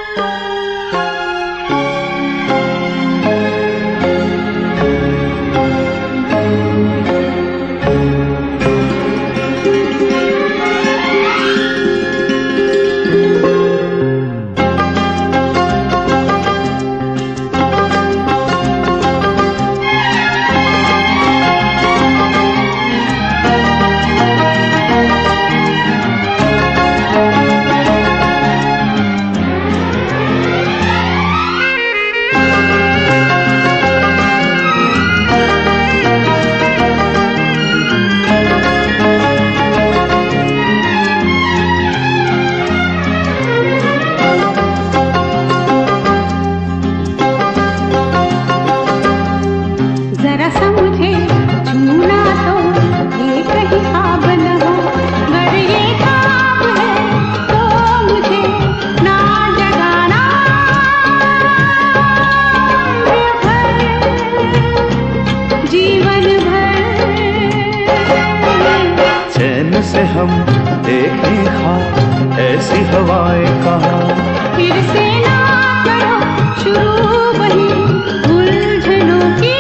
से हम देखें हाँ ऐसी हवाएं कहाँ। फिर से ना करो शुरू वही उलझनों की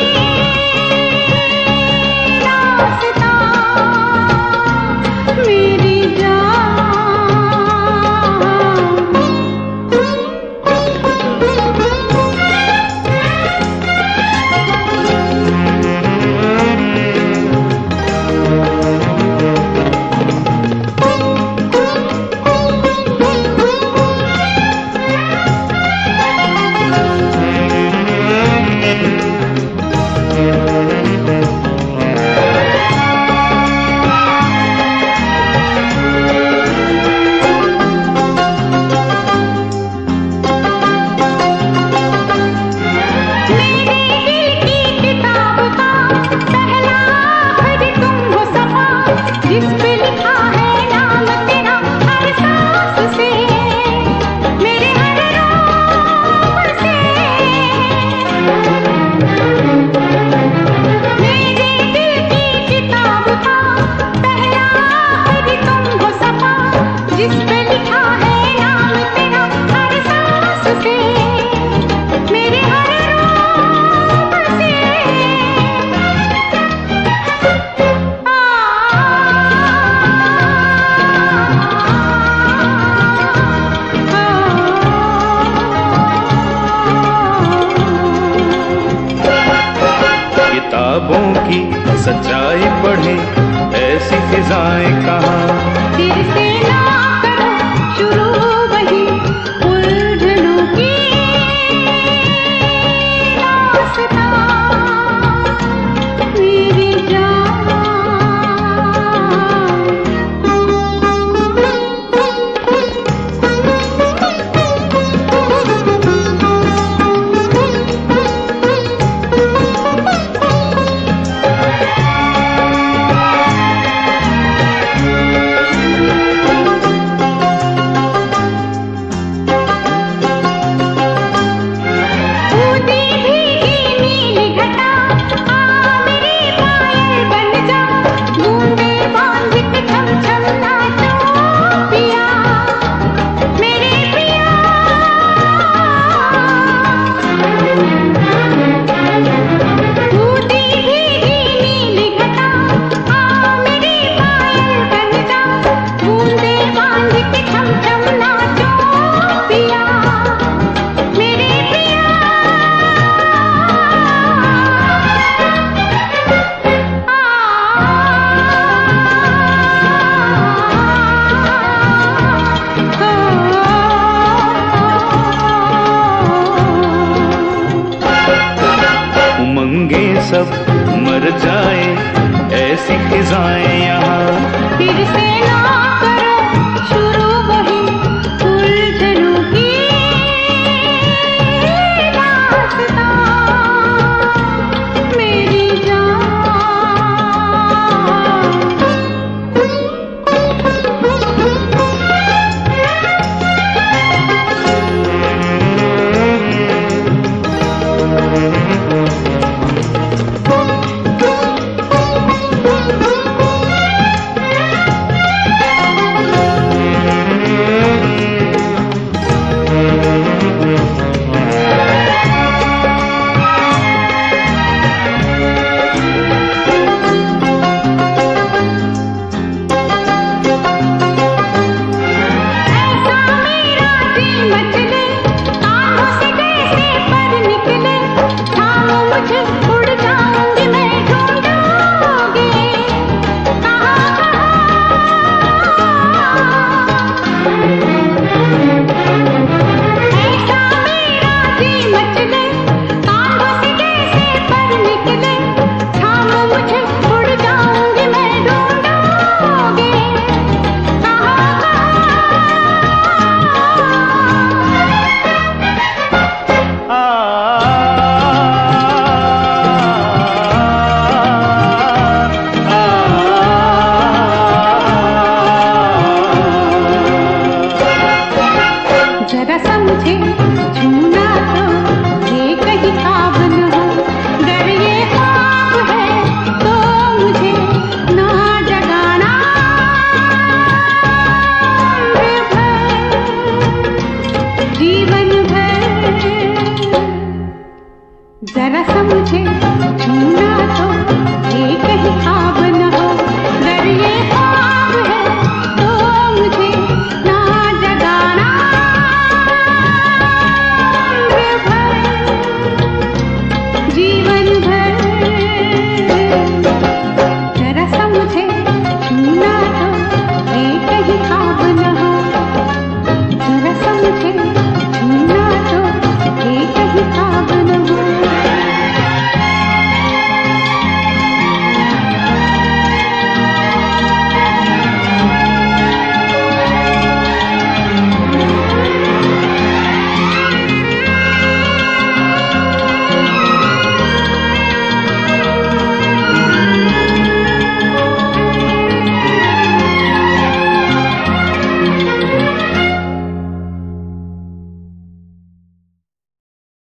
रास्ता मेरी किताबों की सच्चाई पढ़े ऐसी फिजाएं कहाँ। फिर से ना करो शुरू वही उलझनों की रास्ता मेरी सब मर जाए ऐसी फिजाएं यहाँ। फिर से ना करो शुरू वही उलझनों की रास्ता मेरी जान मुझे छूना तो ये कहीं ख्वाब न हो, अगर ये ख्वाब है तो मुझे ना जगाना। जीवन भर जरा सा मुझे छूना तो ये कहीं ख्वाब न हो, अगर ये ख्वाब है तो मुझे ना जगाना। जीवन भर जरा सा मुझे छूना तो ये कहीं ख्वाब न हो, जरा सा मुझे